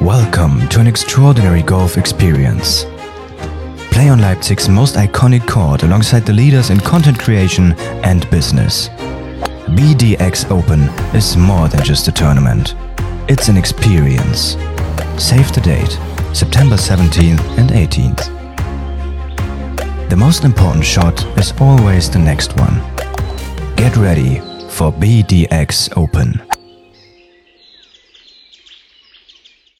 Welcome to an extraordinary golf experience. Play on Leipzig's most iconic court alongside the leaders in content creation and business. BDX Open is more than just a tournament. It's an experience. Save the date, September 17th and 18th. The most important shot is always the next one. Get ready for BDX Open.